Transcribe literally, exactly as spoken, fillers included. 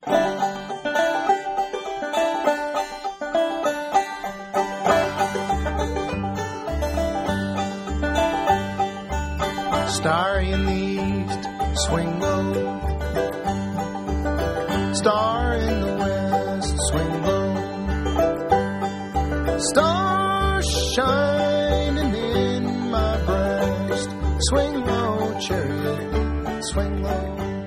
Starry in the east, swing low. Star in the west, swing low. Star shining in my breast, swing low, chariot, swing low.